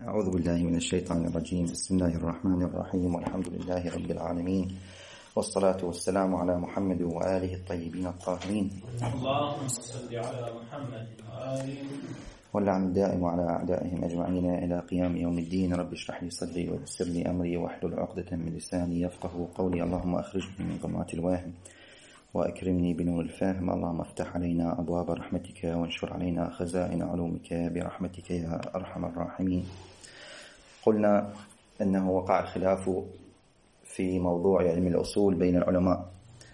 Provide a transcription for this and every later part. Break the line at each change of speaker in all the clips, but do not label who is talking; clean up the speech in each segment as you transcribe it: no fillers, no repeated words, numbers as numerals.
أعوذ بالله من الشيطان الرجيم. بسم الله الرحمن الرحيم، والحمد لله رب العالمين، والصلاة والسلام على محمد وآله الطيبين الطاهرين.
اللهم صل على محمد وآله
واللعن الدائم على أعدائهم أجمعين إلى قيام يوم الدين. رب اشرح لي صدري ويسر لي أمري واحلل عقدة من لساني يفقه قولي. اللهم أخرجني من ظلمات الوهم وأكرمني بنور الفهم. اللهم افتح علينا أبواب رحمتك وانشر علينا خزائن علومك برحمتك يا أرحم الراحمين. قلنا أنه وقع الخلاف في موضوع علم الأصول بين العلماء،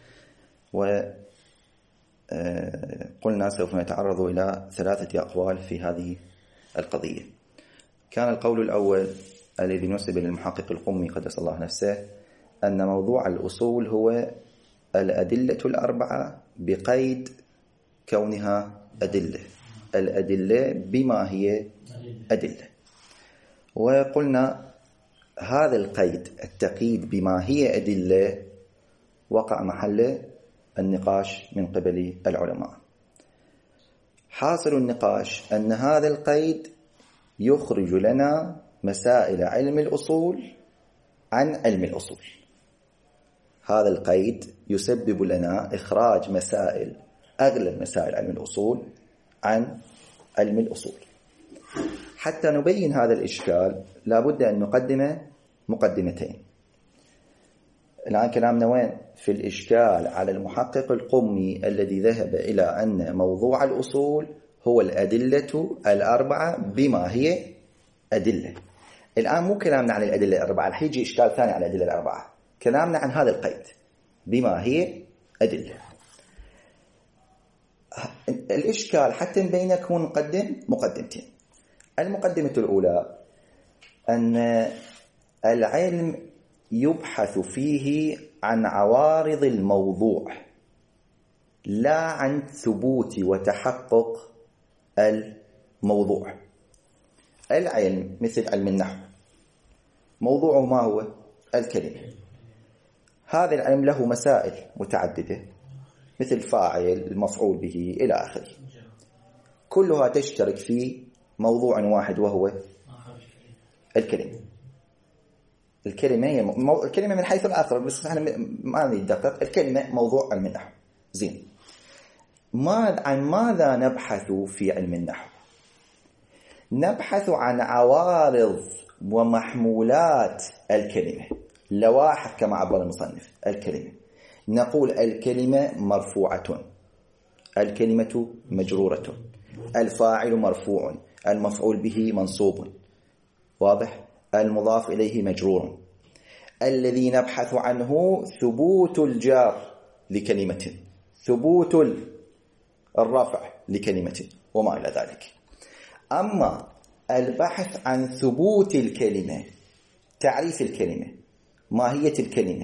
وقلنا سوف نتعرض إلى 3 أقوال في هذه القضية. كان القول الأول الذي نسب للمحقق القمي قدس الله نفسه أن موضوع الأصول هو الأدلة الأربعة بقيد كونها أدلة، الأدلة بما هي أدلة. وقلنا هذا القيد التقييد بما هي أدلة وقع محل النقاش من قبل العلماء. حاصل النقاش أن هذا القيد يخرج لنا مسائل علم الأصول عن علم الأصول. هذا القيد يسبب لنا إخراج مسائل أغلب مسائل علم الأصول عن علم الأصول. حتى نبين هذا الإشكال لابد أن نقدم مقدمتين. الآن كلامنا وين؟ في الإشكال على المحقق القمي الذي ذهب إلى أن موضوع الأصول هو الأدلة الأربعة بما هي أدلة. الآن مو كلامنا عن الأدلة الأربعة، رح يجي إشكال ثاني على الأدلة الأربعة. كلامنا عن هذا القيد بما هي أدلة. الإشكال حتى نبين يكون نقدم مقدمتين. المقدمة الأولى أن العلم يبحث فيه عن عوارض الموضوع لا عن ثبوت وتحقق الموضوع. العلم مثل علم النحو موضوعه ما هو؟ الكلمة. هذا العلم له مسائل متعددة مثل فاعل، المفعول به إلى آخره، كلها تشترك في موضوع واحد وهو الكلمة. الكلمة هي الكلمة من حيث الآخر، بس احنا ما ندقق. الكلمة موضوع علم النحو. زين، عن ماذا نبحث في علم النحو؟ نبحث عن عوارض ومحمولات الكلمة، لواحق كما عبر المصنف. الكلمة نقول الكلمة مرفوعة، الكلمة مجرورة، الفاعل مرفوع، المفعول به منصوب، واضح، المضاف إليه مجرور. الذي نبحث عنه ثبوت الجار لكلمة، ثبوت الرفع لكلمة وما إلى ذلك. أما البحث عن ثبوت الكلمة، تعريف الكلمة، ماهية الكلمة،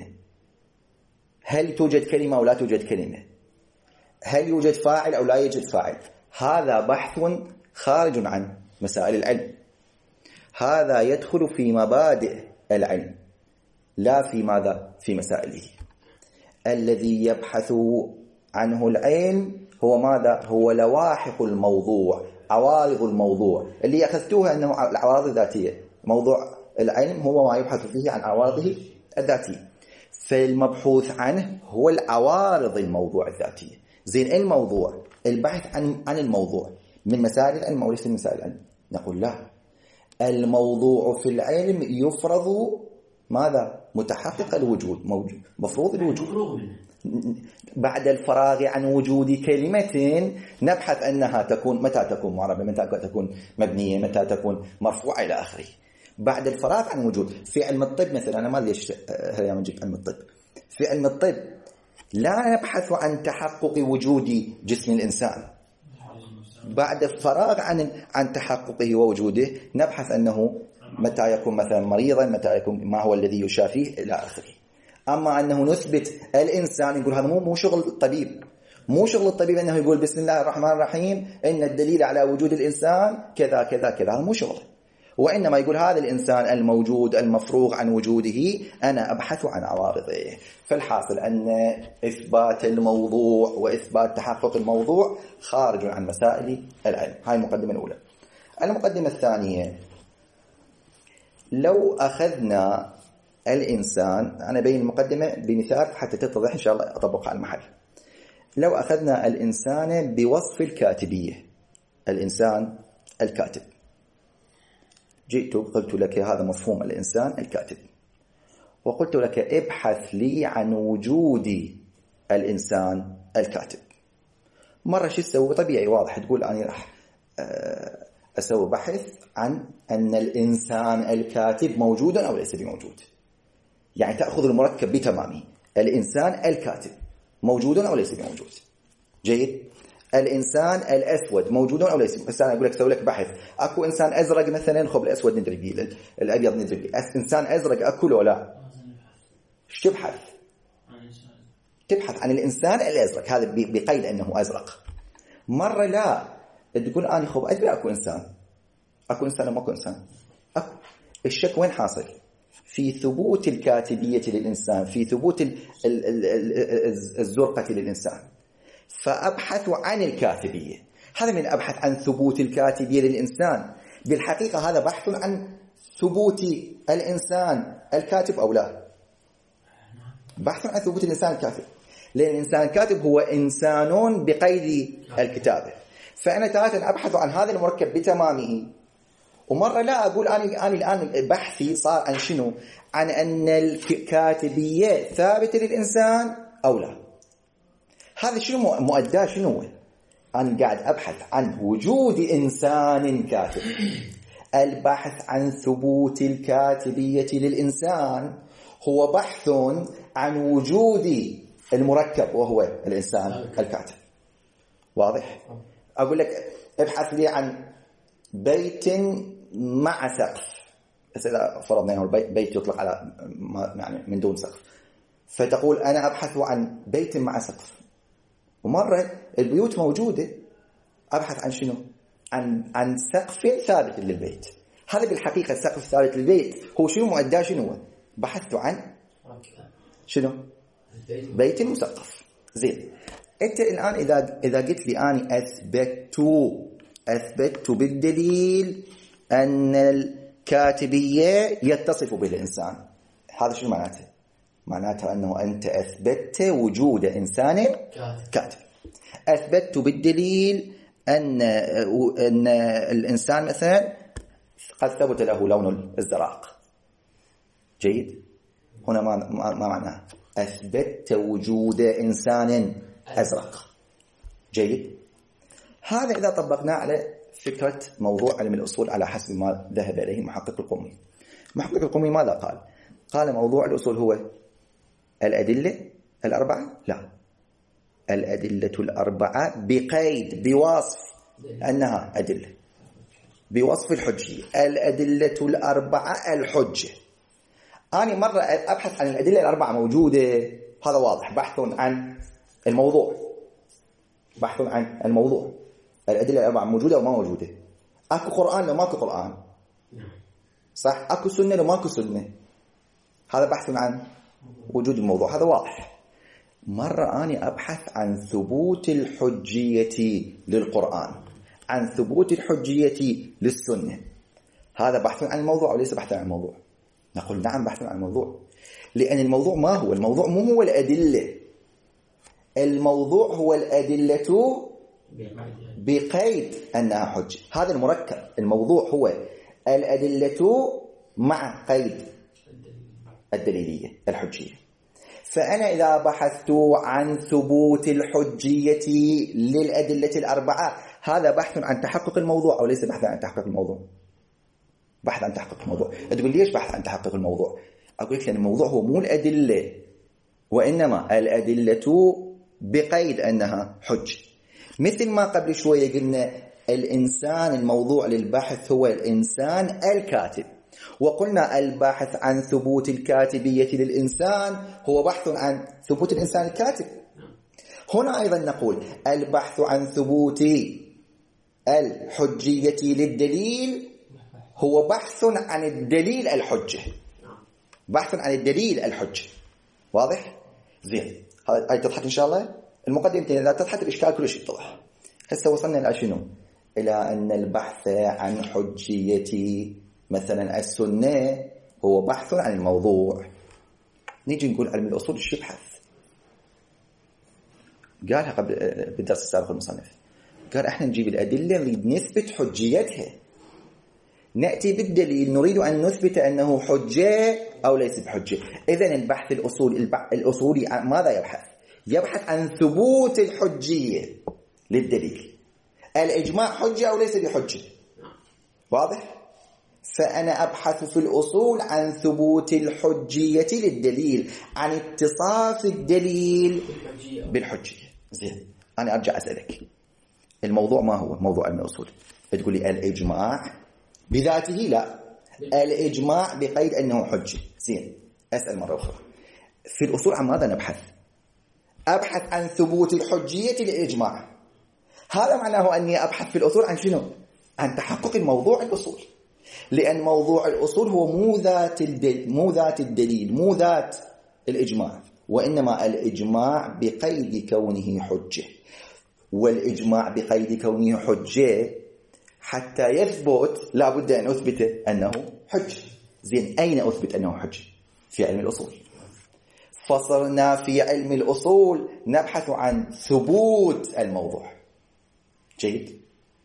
هل توجد كلمة أو لا توجد كلمة، هل يوجد فاعل أو لا يوجد فاعل، هذا بحث خارج عن مسائل العلم. هذا يدخل في مبادئ العلم لا في ماذا؟ في مسائله. الذي يبحث عنه العلم هو ماذا؟ هو لواحق الموضوع، عوارض الموضوع اللي أخذتوها أنه العوارض الذاتية. موضوع العلم هو ما يبحث فيه عن عوارضه الذاتية، فالمبحوث عنه هو العوارض الموضوع الذاتية. زين، الموضوع البحث عن الموضوع من مسائل العلم أو ليس من مسائل العلم؟ نقول لا، الموضوع في العلم يفرض ماذا؟ متحقق الوجود، موجود، مفروض الوجود. بعد الفراغ عن وجود كلمة نبحث أنها تكون، متى تكون معربة، متى تكون مبنية، متى تكون مرفوعة إلى آخره. بعد الفراغ عن وجود. في علم الطب مثلا، أنا ما أدري ليش هل نجيب علم الطب. في علم الطب لا نبحث عن تحقق وجود جسم الإنسان. بعد الفراغ عن تحققه ووجوده نبحث أنه متى يكون مثلا مريضا، متى يكون، ما هو الذي يشافيه إلى آخره. أما أنه نثبت الإنسان، يقول هذا مو شغل الطبيب. مو شغل الطبيب أنه يقول بسم الله الرحمن الرحيم إن الدليل على وجود الإنسان كذا كذا كذا، هذا مو شغله. وإنما يقول هذا الإنسان الموجود المفروغ عن وجوده أنا أبحث عن عوارضه. فالحاصل أن إثبات الموضوع وإثبات تحقق الموضوع خارج عن مسائل العلم. هاي المقدمة الأولى. المقدمة الثانية لو أخذنا الإنسان، أنا بين المقدمة بمثال حتى تتضح إن شاء الله أطبقها على المحل. لو أخذنا الإنسان بوصف الكاتبية، الإنسان الكاتب، جئت قلت لك هذا مفهوم الإنسان الكاتب، وقلت لك ابحث لي عن وجود الإنسان الكاتب. مرة شو تسوي؟ طبيعي واضح، تقول أنا راح أسوي بحث عن أن الإنسان الكاتب موجود أو ليس بموجود، يعني تأخذ المركب بتمامه. الإنسان الكاتب موجود أو ليس بموجود. جيد. الإنسان الأسود موجود أو ليس. بس أنا أقول لك سوي لك بحث، أكو إنسان أزرق مثلا، خب الأسود ندري بيه، الأبيض ندري بيه، إنسان أزرق أكو ولا لا؟ شو تبحث؟ تبحث عن الإنسان الأزرق، هذا بقيد أنه أزرق. مرة لا تقول أنا خب أدري أكو إنسان، أكو إنسان وما أكو إنسان. أكو. الشك وين حاصل؟ في ثبوت الكاتبية للإنسان، في ثبوت الزرقة للإنسان. فأبحث عن الكاتبية. هذا من أبحث عن ثبوت الكاتبية للإنسان. بالحقيقة هذا بحث عن ثبوت الإنسان الكاتب أو لا. بحث عن ثبوت الإنسان الكاتب، لأن الإنسان الكاتب هو إنسان بقيد الكتابة. فأنا تارة أبحث عن هذا المركب بتمامه، ومرة لا أقول أنا الآن بحثي صار عن شنو؟ عن أن الكاتبية ثابتة للإنسان أو لا. هذا شنو مؤداه؟ شنو؟ أنا قاعد أبحث عن وجود إنسان كاتب. البحث عن ثبوت الكاتبية للإنسان هو بحث عن وجود المركب وهو الإنسان الكاتب. واضح؟ أقول لك ابحث لي عن بيت مع سقف، بس إذا فرضنا أنه البيت يطلق على يعني من دون سقف، فتقول أنا أبحث عن بيت مع سقف. ومرة البيوت موجودة، أبحث عن شنو؟ عن سقف ثابت للبيت. هذا بالحقيقة السقف الثابت للبيت هو شنو مؤداه؟ شنو؟ بحثت عن شنو؟ بيت مسقف. زين. أنت الآن إذا قلت لي أنا أثبت بالدليل أن الكاتبية يتصف بالإنسان، هذا شنو معناته؟ معناته أنه أنت أثبتت وجود إنسان كاتب. أثبت بالدليل أن الإنسان مثلا قد ثبت له لون الزراق. جيد. هنا ما معناه؟ أثبت وجود إنسان أزرق. جيد. هذا إذا طبقناه على فكرة موضوع علم الأصول على حسب ما ذهب إليه محقق القومي. محقق القومي ماذا قال؟ قال موضوع الأصول هو الأدلة الأربعة؟ لا، الأدلة الأربعة بقيد بوصف أنها أدلة، بوصف الحجية. الأدلة الأربعة الحجة. أنا مرة أبحث عن الأدلة الأربعة موجودة، هذا واضح، بحث عن الموضوع، بحث عن الموضوع. الأدلة الأربعة موجودة أو ما موجودة؟ أكو قرآن لو ماكو قرآن، صح؟ أكو سنة لو ماكو سنة، هذا بحث عن وجود الموضوع، هذا واضح. مرة أنا أبحث عن ثبوت الحجية للقرآن، عن ثبوت الحجية للسنة، هذا بحث عن الموضوع وليس بحث عن الموضوع؟ نقول نعم بحث عن الموضوع، لأن الموضوع ما هو؟ الموضوع مو هو الأدلة، الموضوع هو الأدلة بقيد أنها حجة. هذا المركب. الموضوع هو الأدلة مع قيد الدليلية الحجية. فأنا إذا بحثت عن ثبوت الحجية للأدلة الأربعة، هذا بحث عن تحقق الموضوع أو ليس بحث عن تحقق الموضوع؟ بحث عن تحقق الموضوع. تقول ليش بحث عن تحقق الموضوع؟ أقول لك لأن الموضوع هو مو الأدلة، وإنما الأدلة بقيد أنها حجة. مثل ما قبل شوية قلنا الإنسان الموضوع للبحث هو الإنسان الكاتب، وقلنا البحث عن ثبوت الكاتبية للإنسان هو بحث عن ثبوت الإنسان الكاتب. هنا أيضا نقول البحث عن ثبوت الحجية للدليل هو بحث عن الدليل الحجة، بحث عن الدليل الحجة. واضح؟ زين. هاي تضحك إن شاء الله. المقدمة إذا تضحك الإشكال كل شيء يتضح. هسه وصلنا إلى شنو؟ إلى أن البحث عن حجية مثلا السنة هو بحث عن الموضوع. نيجي نقول علم الأصول ايش يبحث؟ قالها قبل بالدرس السابق المصنف، قال احنا نجيب الأدلة اللي نثبت حجيتها، نأتي بالدليل نريد أن نثبت أنه حجة أو ليس بحجة. إذن البحث الأصولي ماذا يبحث؟ يبحث عن ثبوت الحجية للدليل. الإجماع حجة أو ليس بحجة؟ واضح؟ فأنا أبحث في الأصول عن ثبوت الحجية للدليل، عن اتصاف الدليل بالحجية. زين، أنا أرجع أسألك الموضوع ما هو موضوع علم الأصول؟ تقول لي الإجماع بذاته؟ لا، الإجماع بقيد أنه حجة. زين، أسأل مرة أخرى، في الأصول عن ماذا نبحث؟ أبحث عن ثبوت الحجية للإجماع. هذا معناه أني أبحث في الأصول عن شنو؟ عن تحقق الموضوع الأصول، لأن موضوع الأصول هو مو ذات الدليل، مو ذات الإجماع، وإنما الإجماع بقيد كونه حجة. والإجماع بقيد كونه حجة حتى يثبت لا بد أن أثبت أنه حجة. زين، أين أثبت أنه حجة؟ في علم الأصول. فصرنا في علم الأصول نبحث عن ثبوت الموضوع. جيد.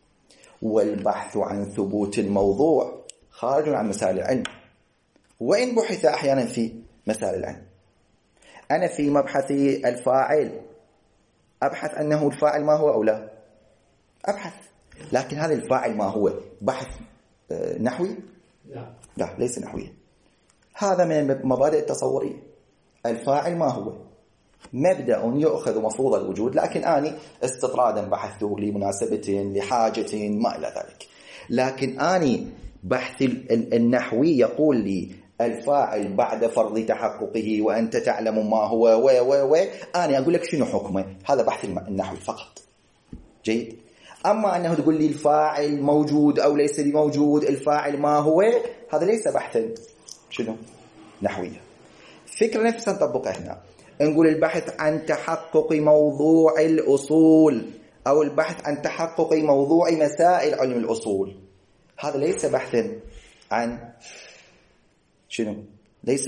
والبحث عن ثبوت الموضوع خارج عن مسائل العلم، وإن بحث أحيانا في مسائل العلم. أنا في مبحثي الفاعل أبحث أنه الفاعل ما هو أو لا، أبحث، لكن هذا الفاعل ما هو بحث نحوي؟ لا، ليس نحوي. هذا من المبادئ التصورية. الفاعل ما هو؟ مبدأ يؤخذ مفروض الوجود، لكن أنا استطرادا بحثته لمناسبة لحاجة ما إلى ذلك. لكن أنا بحث النحوي يقول لي الفاعل بعد فرض تحققه وأنت تعلم ما هو أنا أقول لك شنو حكمه. هذا بحث النحوي فقط. جيد. أما أنه تقول لي الفاعل موجود أو ليس بموجود، الفاعل ما هو، هذا ليس بحثا شنو نحوية. فكرة نفسها نطبقها هنا، نقول البحث عن تحقق موضوع الأصول أو البحث عن تحقق موضوع مسائل علم الأصول. هذا ليس بحثا عن شنو؟ ليس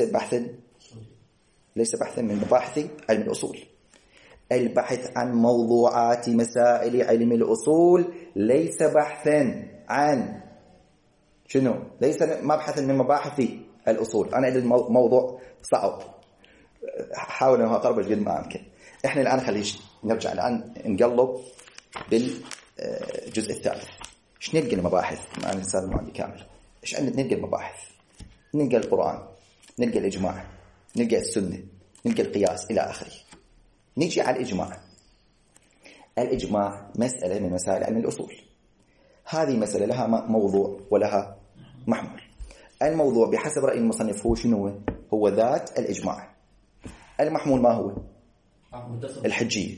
بحثا من مباحث علم الأصول. البحث عن موضوعات مسائل علم الأصول ليس بحثا عن شنو؟ ليس مبحثا من مباحث الأصول. أنا عندي الموضوع صعب، حاول أنه أقرب قد ما أمكن. إحنا الآن خليش نرجع الآن نقلب بالجزء الثالث. إيش نلقى المباحث؟ مع الإنسان المعلي كامل إيش نلقى المباحث؟ نلقى القرآن، نلقى الإجماع، نلقى السنة، نلقى القياس إلى آخره. نيجي على الإجماع. الإجماع مسألة من مسائل علم الأصول. هذه مسألة لها موضوع ولها محمول. الموضوع بحسب رأي المصنف هو شنو؟ هو ذات الإجماع. المحمول ما هو؟ الحجية.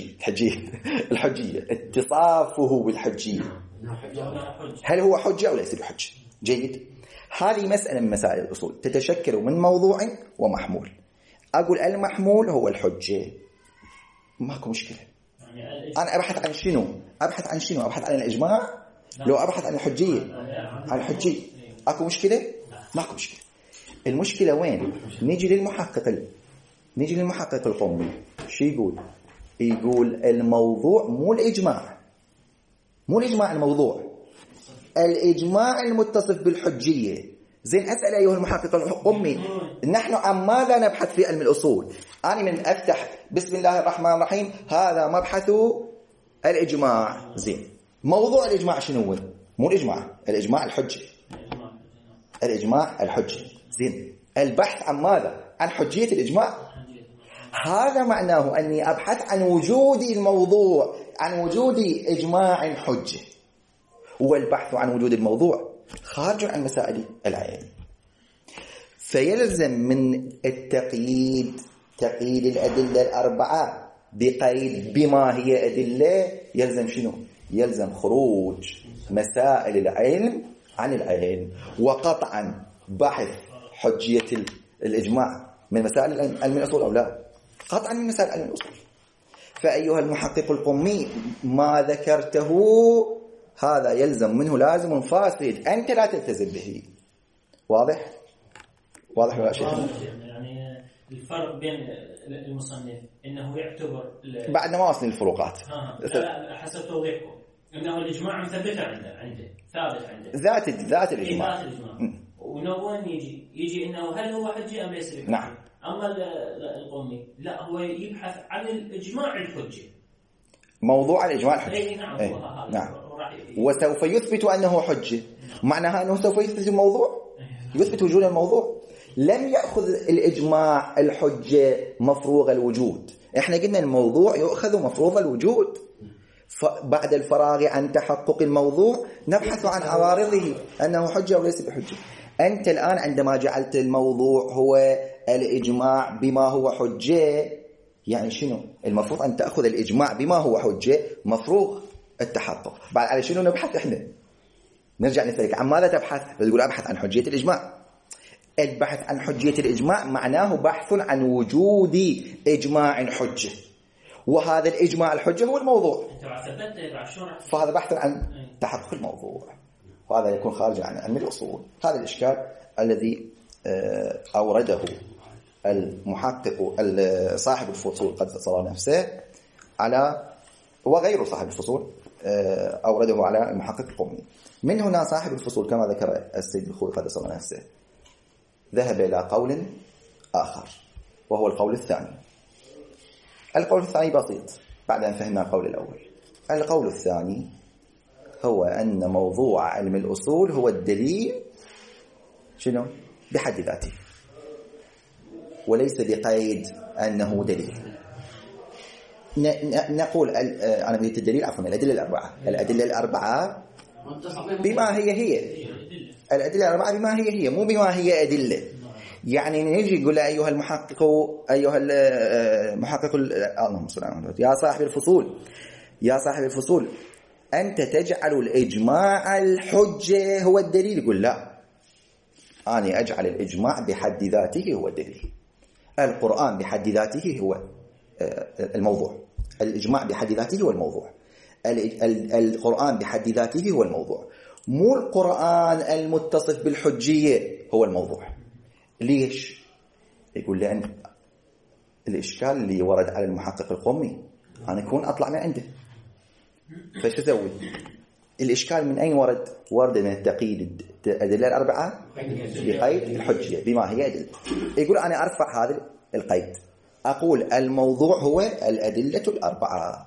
اتصافه بالحجية. هل هو حجة أو ليس بحجة؟ جيد. هذه مسألة من مسائل الأصول تتشكل من موضوع ومحمول. أقول المحمول هو الحجة، ماكو مشكلة. أنا أبحث عن شنو؟ أبحث عن الإجماع؟ لو أبحث عن الحجية، عن الحجية، أكو مشكلة؟ ماكو مشكلة. المشكلة وين؟ نيجي للمحقق القومي. شو يقول الموضوع مو الإجماع الموضوع، الإجماع المتصف بالحجية. زين، أسأل أيها المحقق القومي، نحن عن ماذا نبحث في علم الأصول؟ أنا من أفتح بسم الله الرحمن الرحيم، هذا مبحث الإجماع. زين، موضوع الإجماع شنو هو؟ مو الإجماع الحجة. زين، البحث عن ماذا؟ عن حجية الإجماع. هذا معناه أني أبحث عن وجود الموضوع، عن وجود إجماع حجة. والبحث عن وجود الموضوع خارج عن مسائل العلم. فيلزم من التقييد تقييد الأدلة الأربعة بقيد بما هي أدلة. يلزم شنو؟ يلزم خروج مسائل العلم عن العلم، وقطعا بحث حجية الإجماع من مسائل علم الأصول أو لا؟ قطعا من مسائل علم الأصول. فأيها المحقق القمي، ما ذكرته هذا يلزم منه لازم فاسد، أنت لا تلتزم به. واضح ولا شيء؟
يعني الفرق بين المصنف انه يعتبر
بعد ما واصل الفروقات
لا حسب توضيحكم انه الاجماع مثبت عنده ثابت عنده
ذات الاجماع
ونوين يجي انه هل هو حجه ام ليس بحجه.
نعم.
اما القمي لا هو يبحث عن الاجماع الحجه،
موضوع الاجماع الحجه.
نعم.
نعم. وسوف يثبت انه حجه. معناها انه سوف يثبت الموضوع، يثبت وجود الموضوع. لم يأخذ الإجماع الحجة مفروغ الوجود. إحنا قلنا الموضوع يؤخذ مفروغ الوجود. بعد الفراغ عن تحقق الموضوع نبحث عن عوارضه أنه حجة وليس بحجة. أنت الآن عندما جعلت الموضوع هو الإجماع بما هو حجة، يعني شنو؟ المفروض أن تأخذ الإجماع بما هو حجة مفروغ التحقق. بعد على شنو نبحث إحنا؟ نرجع نسألك عن ماذا تبحث؟ تقول أبحث عن حجية الإجماع. البحث عن حجية الإجماع معناه بحث عن وجود إجماع حجة، وهذا الإجماع الحجة هو الموضوع. فهذا بحث عن تحقق الموضوع، وهذا يكون خارجا عن علم الأصول. هذا الإشكال الذي أورده المحقق صاحب الفصول قد صار نفسه على، وغير صاحب الفصول أورده على المحقق القمي. من هنا صاحب الفصول كما ذكر السيد الخوي قد صار نفسه ذهب إلى قول آخر، وهو القول الثاني. القول الثاني بسيط بعد أن فهمنا القول الأول. القول الثاني هو أن موضوع علم الأصول هو الدليل شنو؟ بحد ذاته، وليس بقيد أنه دليل. نقول أنا بديت الدليل عفوا الأدلة الأربعة بما هي الأدلة الأربعة بما هي مو بما هي أدلة. يعني نيجي يقول أيها المحقق اللهم صل على محمد يا صاحب الفصول أنت تجعل الإجماع الحجة هو الدليل. يقول لا، أنا أجعل الإجماع بحد ذاته هو الدليل. القرآن بحد ذاته هو الموضوع. الإجماع بحد ذاته هو الموضوع. القرآن بحد ذاته هو الموضوع، مو القرآن المتصف بالحجية هو الموضوع. ليش؟ يقول لأن الإشكال اللي ورد على المحقق القمي أنا أكون أطلع من عنده. فش أسوي؟ الإشكال من أين ورد من التقييد الأدلة الأربعة بقيد الحجية بما هي أدلة. يقول أنا أرفع هذا القيد، أقول الموضوع هو الأدلة الأربعة،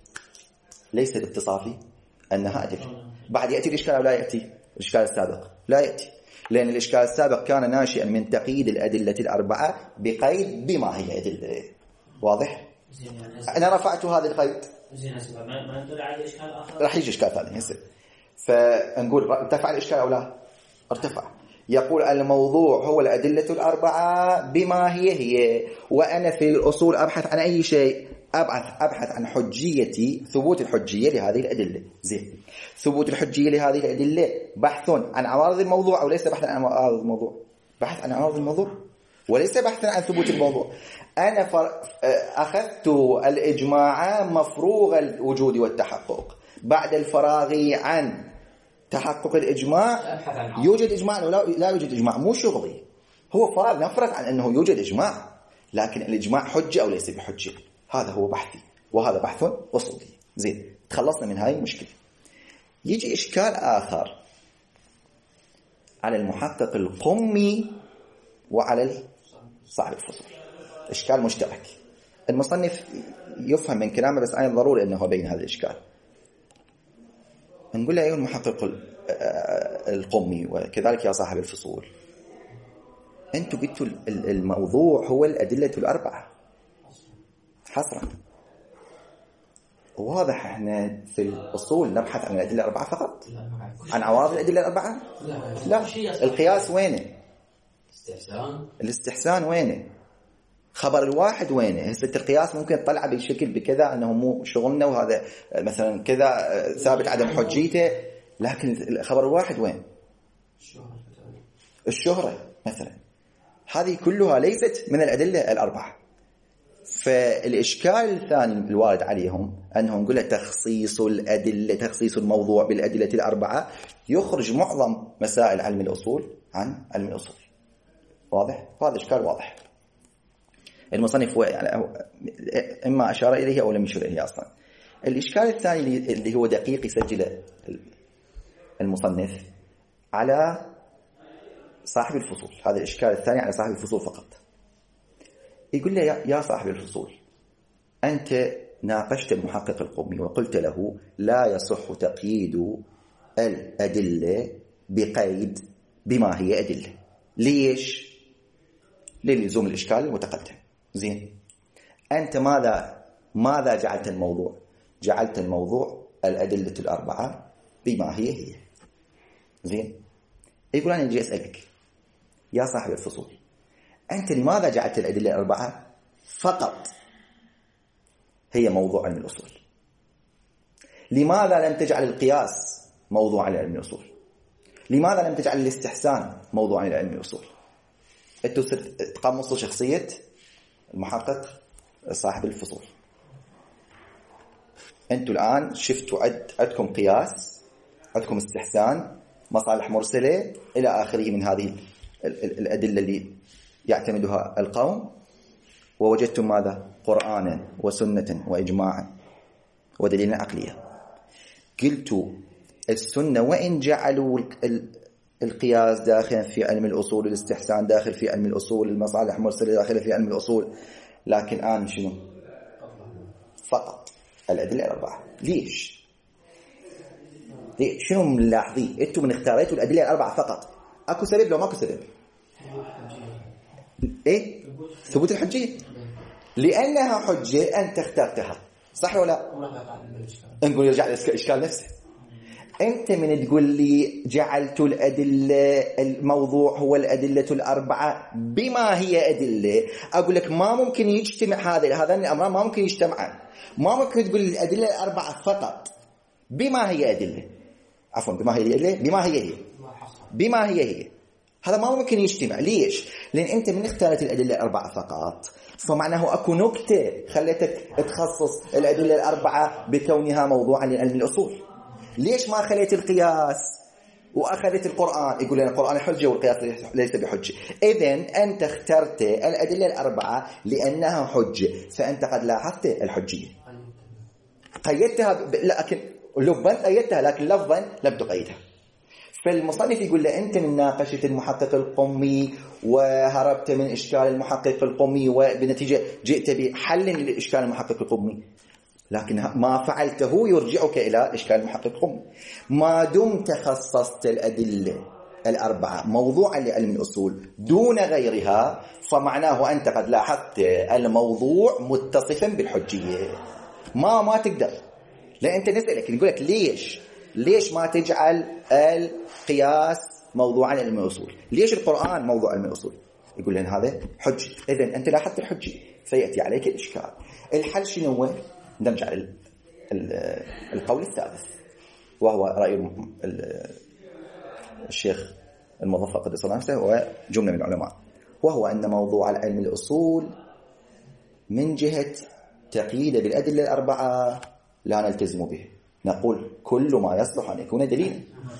ليس باتصافي أنها أدلة. بعد يأتي الإشكال أو لا يأتي؟ الإشكال السابق لا يأتي، لأن الإشكال السابق كان ناشئا من تقييد الأدلة الأربعة بقيد بما هي أدلة. واضح؟ أنا رفعت هذا القيد.
ما ندل على إشكال آخر.
راح يجي إشكال ثاني هسه. فنقول ارتفع الإشكال أو لا؟ ارتفع. يقول الموضوع هو الأدلة الأربعة بما هي، وأنا في الأصول أبحث عن أي شيء، أبحث عن حجية، ثبوت الحجية لهذه الأدلة. زين، ثبوت الحجية لهذه الأدلة بحث عن عوارض الموضوع أو ليس بحثا عن عوارض الموضوع؟ بحث عن عوارض الموضوع وليس بحثا عن ثبوت الموضوع. أنا أخذت الإجماع مفروغ الوجود والتحقق. بعد الفراغ عن تحقق الإجماع يوجد إجماع أو لا يوجد إجماع، مو شغلي. هو فرض نفرض عن أنه يوجد إجماع، لكن الإجماع حجة أو ليس بحجة، هذا هو بحثي، وهذا بحث أصولي. زين، تخلصنا من هاي المشكلة. يجي إشكال آخر على المحقق القمي وعلى صاحب الفصول، إشكال مشترك. المصنف يفهم من كلامه، بس أنا ضروري أنه بين هذا الإشكال. نقول له أيها المحقق القمي وكذلك يا صاحب الفصول، أنتوا قلتوا الموضوع هو الأدلة الأربعة حصرا. واضح احنا في الأصول نبحث عن الأدلة الأربعة فقط، عن عوارض الأدلة الأربعة؟ لا. القياس وينه؟ الاستحسان وينه؟ خبر الواحد وينه؟ هسه القياس ممكن تطلع بشكل بكذا أنه مو شغلنا وهذا مثلا كذا ثابت عدم حجيته، لكن خبر الواحد وين؟ الشهرة مثلا، هذه كلها ليست من الأدلة الأربعة. فالإشكال الثاني الوارد عليهم أنهم نقول تخصيص الأدلة، تخصيص الموضوع بالأدلة الأربعة يخرج معظم مسائل علم الأصول عن علم الأصول. واضح؟ هذا إشكال واضح. المصنف يعني إما أشار إليه أو لم يشر إليه أصلا. الإشكال الثاني اللي هو دقيق يسجل المصنف على صاحب الفصول. هذا الإشكال الثاني على صاحب الفصول فقط. يقول له يا صاحب الفصول، أنت ناقشت المحقق القمي وقلت له لا يصح تقييد الأدلة بقيد بما هي أدلة. ليش؟ للزوم الإشكال المتقدم. زين، أنت ماذا جعلت الموضوع؟ جعلت الموضوع الأدلة الأربعة بما هي. زين، يقول أنا أجي أسألك يا صاحب الفصول، أنت لماذا جعلت الأدلة الأربعة فقط هي موضوع علم الأصول؟ لماذا لم تجعل القياس موضوع علم الأصول؟ لماذا لم تجعل الاستحسان موضوع علم الأصول؟ أنتوا تقمصوا شخصية المحقق صاحب الفصول. أنتوا الآن شفتوا عندكم قياس، عندكم استحسان، مصالح مرسلة إلى آخره من هذه الأدلة اللي يعتمدها القوم، ووجدتم ماذا؟ قرآنا وسنة وإجماعا ودليلا عقليا. قلتوا السنة وإن جعلوا القياس داخل في علم الأصول، الاستحسان داخل في علم الأصول، المصالح مرسلة داخل في علم الأصول، لكن الآن شنو؟ فقط الأدلة الأربعة. ليش؟ شنو ملاحظين؟ أنتم من اختاريتوا الأدلة الأربعة فقط، أكو سبب لو ماكو سبب؟ إيه؟ ثبوت الحجية، لأنها حجة أنت اخترتها، صح ولا؟ نقول يرجع الإشكال نفسه. أنت من تقول لي جعلت الأدلة الموضوع هو الأدلة الأربعة بما هي أدلة، أقول لك ما ممكن يجتمع هذان الأمران، ما ممكن يجتمعان. ما ممكن تقول الأدلة الأربعة فقط بما هي أدلة، عفوا بما هي أدلة بما هي هذا ما ممكن يجتمع. ليش؟ لأن أنت من اختارت الأدلة الأربعة فقط، فمعناه أكو نكتة خلتك تخصص الأدلة الأربعة بكونها موضوعا لعلم الأصول. ليش ما خليت القياس وأخذت القرآن؟ يقول لنا القرآن حجة والقياس ليس بحجة. إذن أنت اخترت الأدلة الأربعة لأنها حجة، فأنت قد لاحظت الحجية، قيدتها لكن لفظا قيدتها، لكن لفظا لم تقيدها. فالمصنف يقول له أنت من ناقشة المحقق القمي وهربت من إشكال المحقق القمي، وبنتيجة جئت بحل لإشكال المحقق القمي، لكن ما فعلته يرجعك إلى إشكال المحقق القمي. ما دمت خصصت الأدلة الأربعة موضوعا لعلم الأصول دون غيرها، فمعناه أنت قد لاحظت الموضوع متصفا بالحجية. ما تقدر، لا أنت نسألك نقول لك ليش ما تجعل القياس موضوعا لعلم الأصول؟ ليش القرآن موضوع علم الأصول؟ يقول لنا هذا حجة. إذن أنت لاحظت الحجية، فيأتي عليك الإشكال. الحل شنو هو؟ نرجع القول الثالث، وهو رأي الشيخ المظفر قدس الله نفسه وجملة من العلماء، وهو أن موضوع علم الأصول من جهة تقييد بالأدلة الأربعة لا نلتزم به، نقول كل ما يصلح أن يكون دليلا.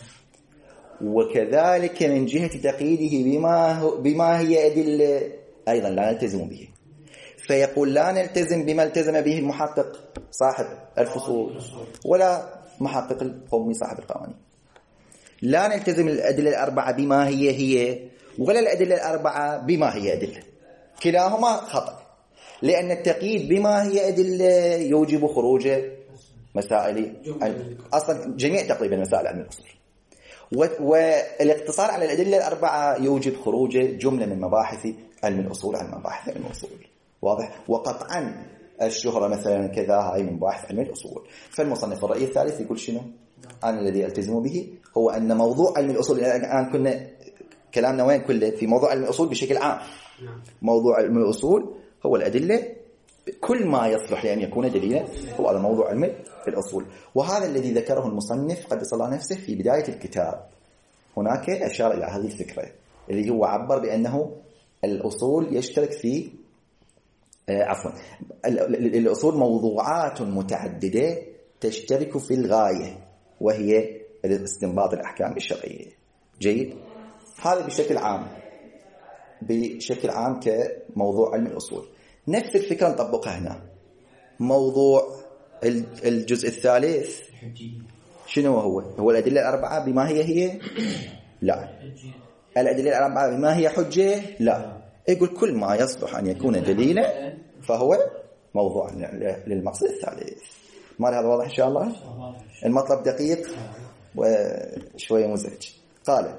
وكذلك من جهة تقييده بما هي أدلة أيضا لا نلتزم به. فيقول لا نلتزم بما التزم به المحقق صاحب الفصول ولا محقق القومي صاحب القوانين. لا نلتزم الأدلة الأربعة بما هي ولا الأدلة الأربعة بما هي أدلة، كلاهما خطأ، لأن التقييد بما هي أدلة يوجب خروج مسائل أصلا جميع تقريبا مسائل علم الأصول، والاقتصار على الأدلة الأربعة يوجب خروج جملة من مباحث علم الأصول عن مباحث علم الأصول. واضح؟ وقطعا الشهرة مثلا كذا هاي من مباحث علم الأصول. فالمصنف الرأي الثالث يقول شنو؟ أنا الذي ألتزم به هو أن موضوع علم الأصول، الآن كنا كلامنا وين كله في موضوع علم الأصول بشكل عام. موضوع علم الأصول هو الأدلة، كل ما يصلح لأن يكون دليلا هو هذا موضوع علم الأصول. وهذا الذي ذكره المصنف قدس الله نفسه في بداية الكتاب. هناك أشار إلى هذه الفكرة اللي هو عبر بأنه الأصول يشترك في الأصول موضوعات متعددة تشترك في الغاية، وهي استنباط الأحكام الشرعية. جيد؟ هذا بشكل عام كموضوع علم الأصول. نفس الفكرة نطبقها هنا. موضوع الجزء الثالث شنو هو الأدلة الأربعة بما هي لا. الأدلة الأربعة بما هي حجة لا. يقول كل ما يصلح أن يكون دليلا فهو موضوع للمقصد الثالث. ما هذا واضح إن شاء الله؟ المطلب دقيق وشوية مزعج. قال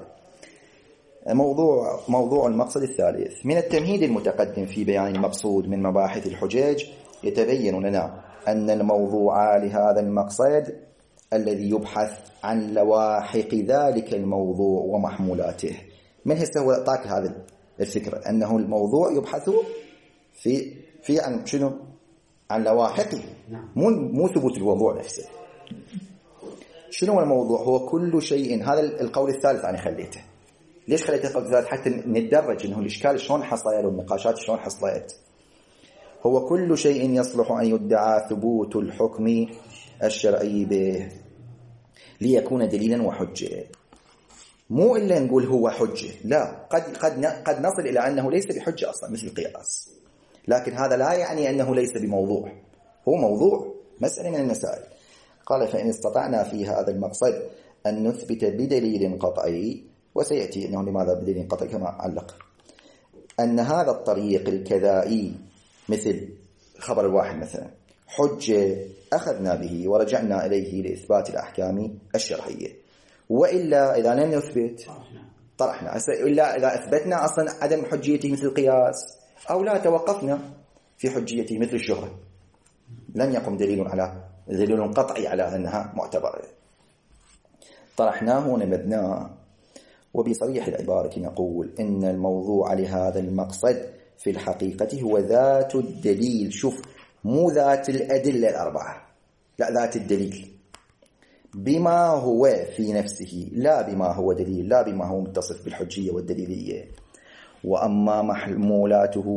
موضوع المقصد الثالث. من التمهيد المتقدم في بيان المقصود من مباحث الحجاج يتبين لنا أن الموضوع لهذا المقصد الذي يبحث عن لواحق ذلك الموضوع ومحمولاته. من هو أعطاك هذا الفكرة أنه الموضوع يبحث في عن شنو؟ عن لواحقه، مو ثبوت الموضوع نفسه. شنو هو الموضوع؟ هو كل شيء. هذا القول الثالث أنا خليته. ليش خليته القول الثالث؟ حتى نتدرج إنه الإشكال شلون حصل والنقاشات شلون حصلت. هو كل شيء يصلح أن يدعى ثبوت الحكم الشرعي به ليكون دليلا وحجة. مو إلا نقول هو حجة، لا، قد نصل إلى أنه ليس بحجة أصلا مثل القياس، لكن هذا لا يعني أنه ليس بموضوع. هو موضوع، مسألة من المسائل. قال فإن استطعنا في هذا المقصد أن نثبت بدليل قطعي، وسيأتي أنه لماذا بدليل قطعي كما علق، أن هذا الطريق الكذائي مثل خبر الواحد مثلا حجة أخذنا به ورجعنا إليه لإثبات الأحكام الشرعية. وإلا إذا لم نثبت طرحنا. إلا إذا أثبتنا أصلا عدم حجيته مثل القياس، أو لا توقفنا في حجيته مثل الشهرة، لم يقم دليل قطعي على أنها معتبرة، طرحناه ونبذناه. وبصريح العبارة نقول إن الموضوع لهذا المقصد في الحقيقة هو ذات الدليل. شوف، مو ذات الأدلة الأربعة، لا، ذات الدليل بما هو في نفسه، لا بما هو دليل، لا بما هو متصف بالحجية والدليلية. وأما محمولاته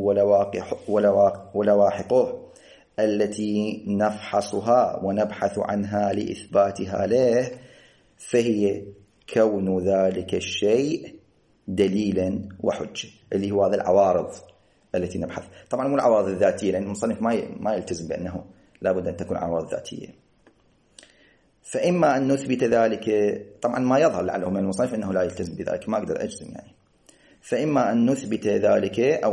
ولواحقه التي نفحصها ونبحث عنها لإثباتها له، فهي كون ذلك الشيء دليلا وحجة، اللي هو هذا العوارض التي نبحث. طبعا مو العوارض الذاتية، لأن المصنف ما يلتزم بأنه لابد أن تكون عوارض ذاتية. فإما أن نثبت ذلك، طبعا ما يظهر لعله من المصنف أنه لا يلتزم بذلك، ما أقدر أجزم يعني. فإما أن نثبت ذلك أو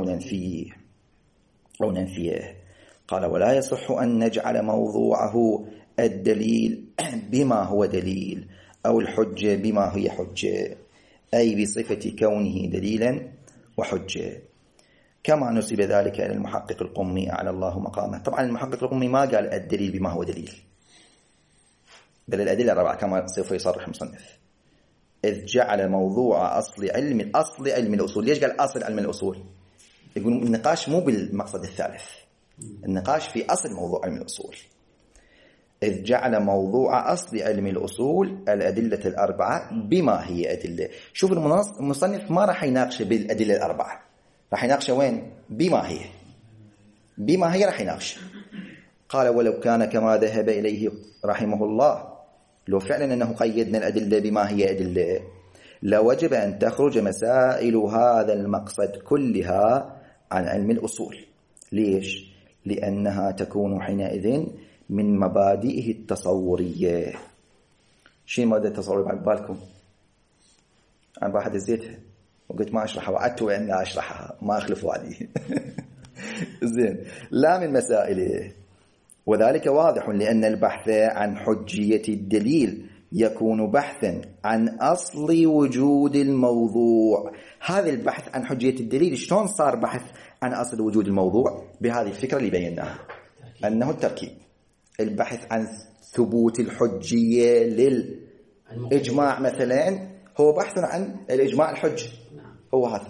ننفيه. قال ولا يصح أن نجعل موضوعه الدليل بما هو دليل أو الحجة بما هي حجة، أي بصفة كونه دليلا وحجة، كما نسب ذلك إلى المحقق القمي أعلى الله مقامه. طبعا المحقق القمي ما قال الدليل بما هو دليل، بل الأدلة الرابعة كما سوف يصرح المصنف، إذ جعل موضوع أصل علم الأصول. ليش قال أصل علم الأصول؟ يقول النقاش مو بالمقصد الثالث، النقاش في أصل موضوع علم الأصول. إذ جعل موضوع أصل علم الأصول الأدلة الأربعة بما هي أدلة. شوف المصنف ما راح يناقش بالأدلة الأربعة، راح يناقش وين؟ بما هي راح يناقش. قال ولو كان كما ذهب إليه رحمه الله، لو فعلا أنه قيدنا الأدلة بما هي أدلة، لوجب أن تخرج مسائل هذا المقصد كلها عن علم الأصول. ليش؟ لأنها تكون حينئذ من مبادئه التصورية. شيء مبادئ التصورية بعد بالكم؟ أنا بواحد زيتها وقلت ما أشرحها، وعدت وأن أشرحها، ما أخلف وعدي. زين، لا من مسائله. وذلك واضح لأن البحث عن حجية الدليل يكون بحثا عن أصل وجود الموضوع. هذا البحث عن حجية الدليل شلون صار بحث عن أصل وجود الموضوع؟ بهذه الفكرة اللي بيناها، أنه التركيب. البحث عن ثبوت الحجية للإجماع مثلا هو بحث عن الإجماع الحجة، هو هذا.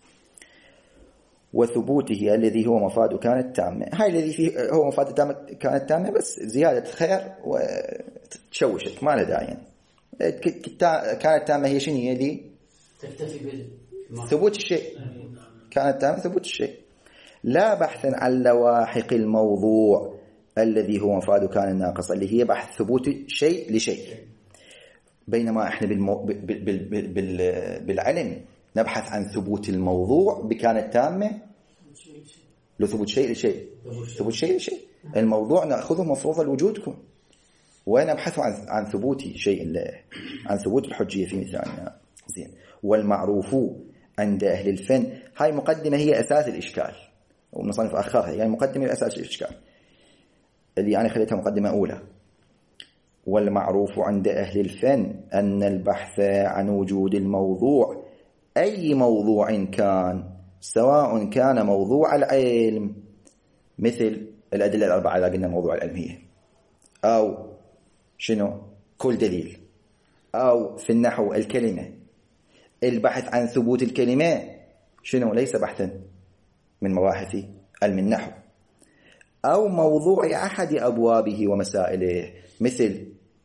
وثبوته الذي هو مفاد كانت تامة، هاي الذي فيه هو مفاد كانت تامة، بس زيادة خير وتشوشت ما له داعي. كانت تامة هي شنو؟ هي دي تكتفي بثبوت الشيء، كانت تامة ثبوت الشيء، لا بحثا عن لواحق الموضوع الذي هو مفاد كان الناقص، اللي هي بحث ثبوت شيء لشيء. بينما احنا بالعلم نبحث عن ثبوت الموضوع بكانت تامة لثبوت شيء لشيء، ثبوت شيء لشيء. الموضوع نأخذه مفروض لوجودكم، ونبحث عن ثبوت شيء له، عن ثبوت الحجية في مثالنا. زين. والمعروف عند أهل الفن، هاي مقدمة هي أساس الإشكال، ومصنف أخرها يعني مقدمة أساس الإشكال اللي أنا خليتها مقدمة أولى. والمعروف عند أهل الفن أن البحث عن وجود الموضوع، أي موضوع كان، سواء كان موضوع العلم مثل الأدلة الأربعة إذا قلنا موضوع العلم هي، أو شنو كل دليل، أو في النحو الكلمة. البحث عن ثبوت الكلمة شنو ليس بحثا من مباحث علم النحو، أو موضوع أحد أبوابه ومسائله مثل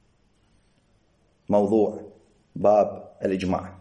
موضوع باب الإجماع،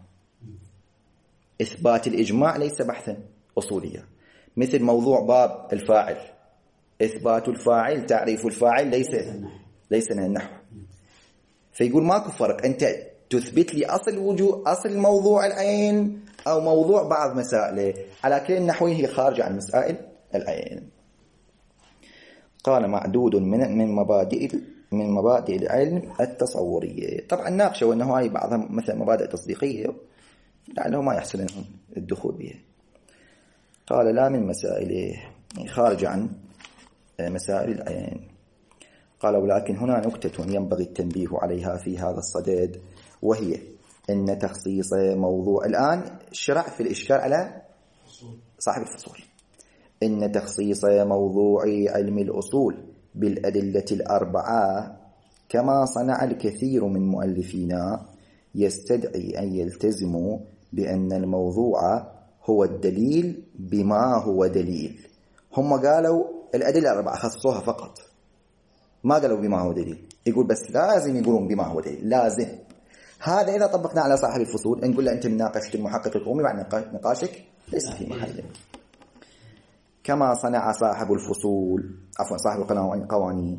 إثبات الإجماع ليس بحثا أصوليا. مثل موضوع باب الفاعل، إثبات الفاعل، تعريف الفاعل ليس من النحو. فيقول ماكو فرق، أنت تثبت لي أصل موضوع العين أو موضوع بعض مسائله، على كل النحوين هي خارجة عن مسائل العين. قال معدود من مبادئ العلم التصورية. طبعا ناقشوا أنه هاي بعضها مثل مبادئ تصديقية لعله ما يحصل لهم الدخول بها. قال لا من مسائله، خارج عن مسائل العين. قال ولكن هنا نكتة ينبغي التنبيه عليها في هذا الصدد، وهي أن تخصيص موضوع، الآن شرع في الإشكال على صاحب الفصول، إن تخصيص موضوع علم الأصول بالأدلة الأربعة كما صنع الكثير من مؤلفينا يستدعي أن يلتزموا بأن الموضوع هو الدليل بما هو دليل. هم قالوا الأدلة الأربعة خصوها فقط، ما قالوا بما هو دليل. يقول بس لازم يقولون بما هو دليل، لازم. هذا إذا طبقنا على صاحب الفصول نقول له أنت من ناقشت المحقق القومي مع نقاشك ليس في محل. كما صنع صاحب الفصول، عفوا صاحب القوانين،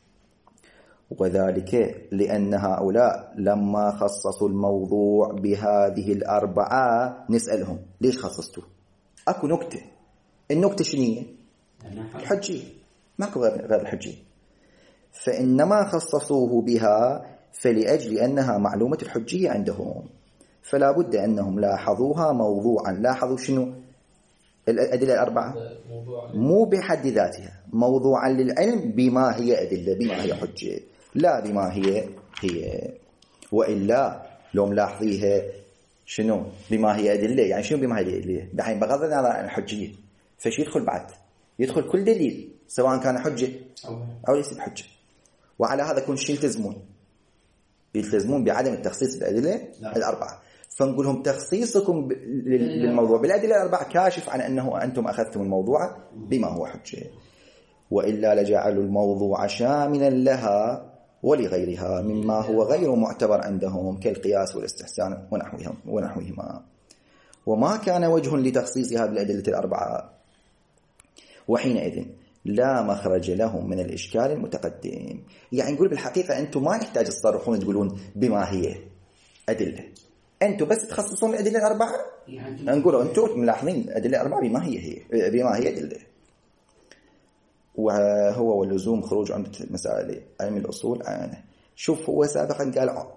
وذلك لأن هؤلاء لما خصصوا الموضوع بهذه الأربعة نسألهم ليش خصصتوا؟ أكو نكتة، النكتة شنية؟ الحجية، ماكو غير الحجية. فإنما خصصوه بها فلأجل أنها معلومة الحجية عندهم، فلا بد أنهم لاحظوها موضوعا. لاحظوا شنو؟ الأدلة الأربعة مو بحد ذاتها موضوعا للعلم بما هي أدلة، بما هي حجة، لا بما هي. وإلا لو ملاحظيها شنو بما هي أدلة، يعني شنو بما هي أدلة؟ دحين بغض النظر عن الحجية فش يدخل بعد؟ يدخل كل دليل سواء كان حجة أو ليس بحجة. وعلى هذا كل شيء يلتزمون بعدم التخصيص بالأدلة الأربعة. فنقولهم تخصيصكم للموضوع بالأدلة الأربعة كاشف عن أنه أنتم أخذتم الموضوع بما هو حجة، وإلا لجعلوا الموضوع شاملا لها ولغيرها مما هو غير معتبر عندهم كالقياس والاستحسان ونحوهما، وما كان وجه لتخصيصها بالأدلة الأربعة، وحينئذ لا مخرج لهم من الإشكال المتقدم. يعني نقول بالحقيقة أنتم ما يحتاج تصرحون تقولون بما هي أدلة، أنتم بس تخصصون الأدلة الأربعة. نقولوا أنتم ملاحظين الأدلة الأربعة بما هي أدلة. وهو واللزوم خروج عن مسائل علم الأصول عنه. شوف هو سابقا قال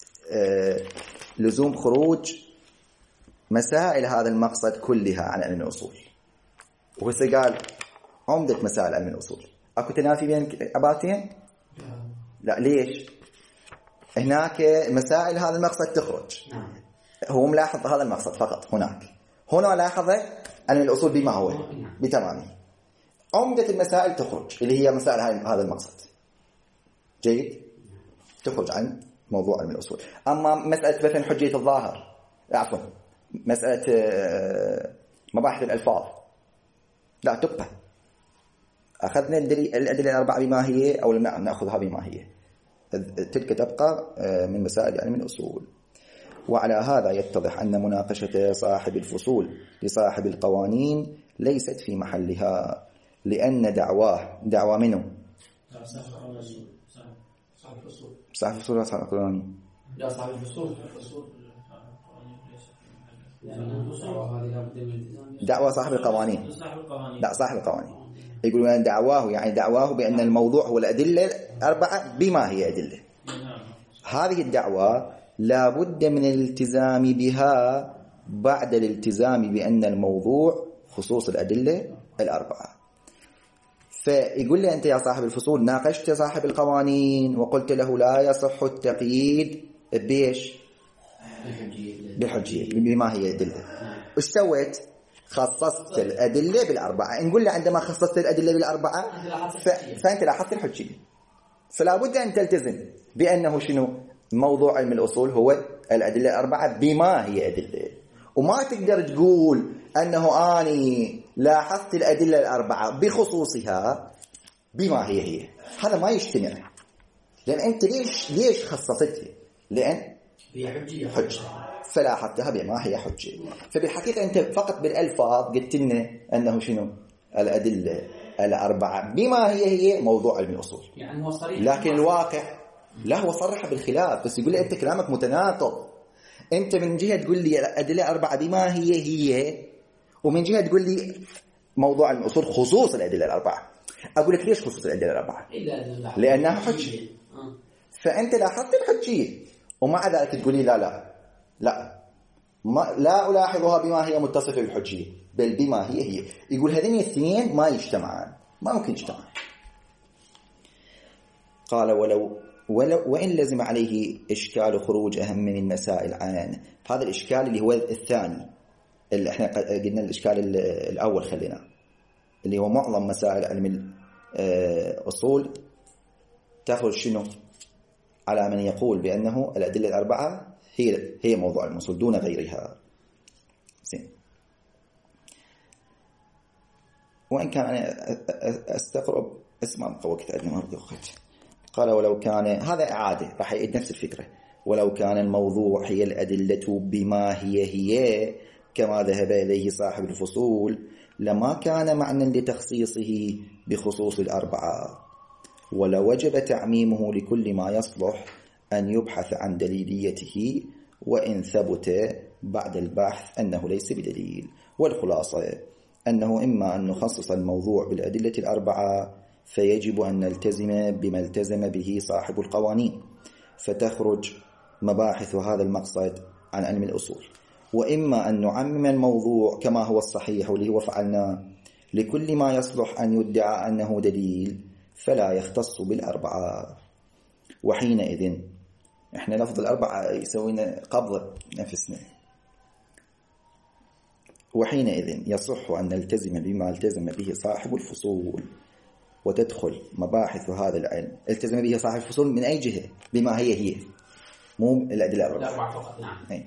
لزوم خروج مسائل هذا المقصد كلها عن علم الأصول، وهسه قال عمدة مسائل علم الأصول. أكو تنافي بين عبارتين؟ لا. ليش؟ هناك مسائل هذا المقصد تخرج، هو ملاحظ هذا المقصد فقط. هنا لاحظ علم الأصول بما هو بتمامه. عمدة المسائل تخرج اللي هي مسائل هذا المقصد، جيد، تخرج عن موضوع علم الأصول. أما مسألة مثلا حجية الظاهر، عفوا مسألة مباحث الألفاظ لا تبقى. أخذنا الأدلة الأربعة بما هي أو لم نأخذها بما هي، تلك تبقى من مسائل علم الأصول. وعلى هذا يتضح أن مناقشة صاحب الفصول لصاحب القوانين ليست في محلها، لأن دعوى منه صاحب الفصول ولا صاحب القوانين؟
لا صاحب الفصول
دعوى صاحب القوانين. لا، صاحب القوانين يقولون أن دعواه يعني دعواه بأن الموضوع هو الأدلة الأربعة بما هي أدلة. هذه الدعوة لا بد من الالتزام بها بعد الالتزام بأن الموضوع خصوص الأدلة الأربعة. فيقول لي أنت يا صاحب الفصول ناقشت صاحب القوانين وقلت له لا يصح التقييد بإيش؟ بالحجية بما هي أدلة. إيش سويت؟ خصصت الأدلة بالأربعة. نقول له عندما خصصت الأدلة بالأربعة فأنت لاحظت الحجية، فلا بد أن تلتزم بأنه شنو موضوع علم الأصول هو الأدلة الأربعة بما هي أدلة. وما تقدر تقول أنه أني لاحظت الأدلة الأربعة بخصوصها بما هي. هذا ما يجتمع، لأن أنت ليش خصصتها؟ لأن حجة، فلاحظتها بما هي حجة. فبالحقيقة أنت فقط بالألفاظ قلت لنا أنه شنو الأدلة الأربعة بما هي موضوع علم الأصول، لكن الواقع لا، هو صرح بالخلاف، بس يقول لي أنت كلامك متناقض. أنت من جهة تقول لي الأدلة الأربعة بما هي، ومن جهة تقول لي موضوع علم الأصول خصوص الأدلة الأربعة. أقول لك ليش خصوص الأدلة الأربعة؟ لأنها حجة. فأنت لاحظت الحجية ومع ذلك تقول لي لا لا ألاحظها بما هي متصفة بالحجية، بل بما هي. يقول هذين الاثنين ما يجتمعان، ما ممكن يجتمعان. قال وإن لزم عليه إشكال خروج أهم من مسائل عن هذا الإشكال اللي هو الثاني، اللي احنا قلنا الإشكال الأول خلينا، اللي هو معظم مسائل علم الأصول تخرج شنو على من يقول بأنه الأدلة الأربعة هي موضوع الأصول دون غيرها. زين. وإن كان أنا أستقرب اسمع وقت عندنا مرضي وقت. قال ولو كان هذا إعادة راح يعيد نفس الفكرة. ولو كان الموضوع هي الأدلة بما هي كما ذهب إليه صاحب الفصول لما كان معنى لتخصيصه بخصوص الأربعة، ولوجب تعميمه لكل ما يصلح أن يبحث عن دليليته وإن ثبت بعد البحث أنه ليس بدليل. والخلاصة أنه إما أن نخصص الموضوع بالأدلة الأربعة فيجب أن نلتزم بما التزم به صاحب القوانين فتخرج مباحث هذا المقصد عن علم الأصول، وإما أن نعمم الموضوع كما هو الصحيح واللي هو فعلناه لكل ما يصلح أن يدعى أنه دليل فلا يختص بالأربعة. وحينئذ إحنا لفظ الأربعة يسوينا قبضة نفسنا. وحينئذ يصح أن نلتزم بما التزم به صاحب الفصول وتدخل مباحث هذا العلم التزم به صاحب الفصول من أي جهة بما هي مو الأدلة الأربعة فقط. نعم.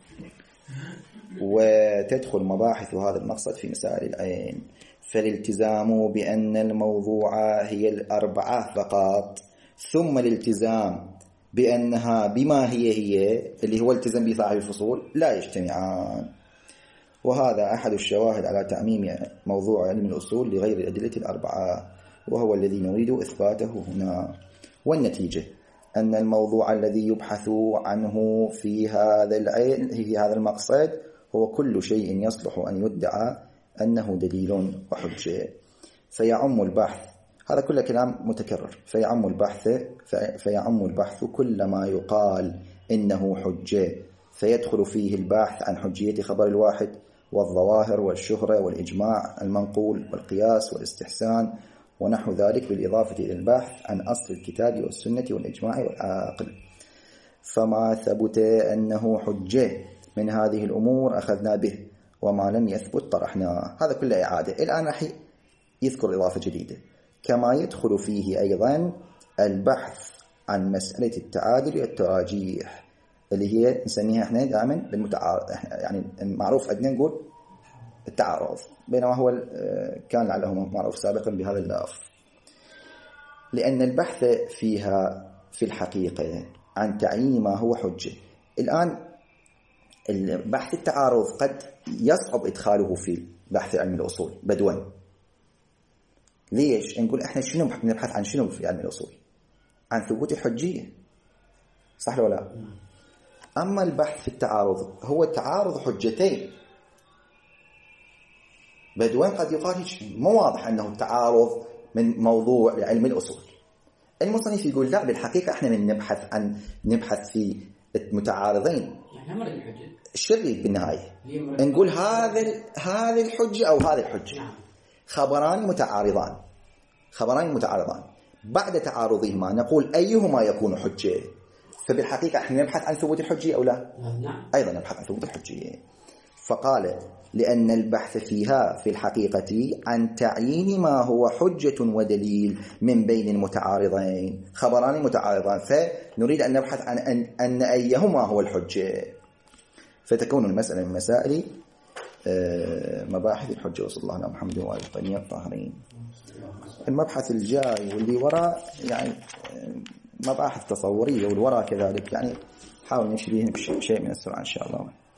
وتدخل مباحث هذا المقصد في مسائل العين. فالالتزام بأن الموضوع هي الأربعة فقط ثم الالتزام بأنها بما هي اللي هو التزم به صاحب الفصول لا يجتمعان. وهذا أحد الشواهد على تعميم موضوع علم الأصول لغير الأدلة الأربعة، وهو الذي نريد إثباته هنا. والنتيجة أن الموضوع الذي يبحث عنه في هذا العلم في هذا المقصد هو كل شيء يصلح أن يدعى أنه دليل وحجة. فيعم البحث، هذا كل كلام متكرر، فيعم البحث كل ما يقال إنه حجة، فيدخل فيه البحث عن حجية خبر الواحد والظواهر والشهرة والإجماع المنقول والقياس والاستحسان ونحو ذلك، بالإضافة إلى البحث عن أصل الكتاب والسنة والإجماع والعقل. فما ثبت أنه حجة من هذه الأمور أخذنا به، وما لم يثبت طرحناه. هذا كله إعادة. الآن راح يذكر إضافة جديدة، كما يدخل فيه أيضا البحث عن مسألة التعادل والتراجيح اللي هي نسميها احنا دائما بالمتعارض، يعني المعروف عندنا نقول التعارض، بينما هو كان لعله معروف سابقا بهذا اللفظ. لأن البحث فيها في الحقيقة عن تعيين ما هو حجة. الآن البحث التعارض قد يصعب إدخاله في بحث علم الأصول بدون. ليش؟ نقول احنا شنو نبحث عن شنو في علم الأصول؟ عن ثبوت الحجية، صح ولا لا؟ أما البحث في التعارض هو تعارض حجتين، بدون قد يقال مو واضح أنه التعارض من موضوع علم الأصول. المصنف يقول لا، بالحقيقة احنا من نبحث في المتعارضين الشريك بالنهاية نقول هذه الحجة أو هذه الحجة، خبران متعارضان بعد تعارضهما نقول أيهما يكون حجة. فبالحقيقة احنا نبحث عن ثبوت الحجة أو لا؟ أيضا نبحث عن ثبوت الحجة. فقال لأن البحث فيها في الحقيقة عن تعيين ما هو حجة ودليل من بين المتعارضين، خبران متعارضان، فنريد أن نبحث عن أن أيهما هو الحجة، فتكون المسألة من مسائل مباحث الحجة. وصلى الله على محمد وآله الطاهرين الطاهرين. المبحث الجاي واللي وراء يعني مباحث تصورية، والوراء كذلك يعني حاول نشريهم بشيء من السرعة إن شاء الله.